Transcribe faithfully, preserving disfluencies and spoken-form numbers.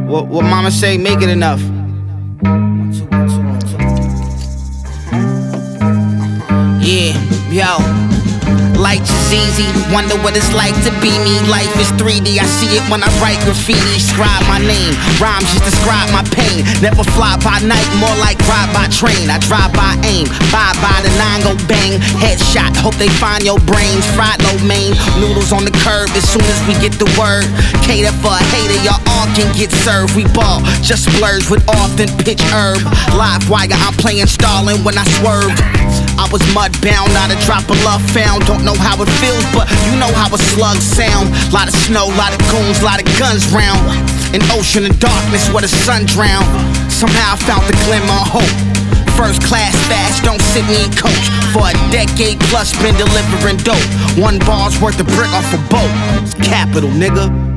What, what mama say, make it enough. One, two, one, two, one, two. Yeah, yo. Life is easy, wonder what it's like to be me. Life is three D, I see it when I write graffiti. Scribe my name, rhymes just describe my pain. Never fly by night, more like ride by train. I drive by aim, bye by the nine go bang. Headshot, hope they find your brains. Fried lo mein, noodles on the curb as soon as we get the word. Cater for a hater, y'all all can get served. We ball, just splurge with often pitch herb. Live wire, I'm playing Stalin when I swerved. I was mud bound, not a drop of love found. Don't know how it feels, but you know how a slug sound. Lot of snow, lot of goons, lot of guns round. An ocean of darkness where the sun drowned. Somehow I found the glimmer of hope. First class fast, don't sit me in coach. For a decade plus been delivering dope. One bar's worth of brick off a boat. It's capital, nigga.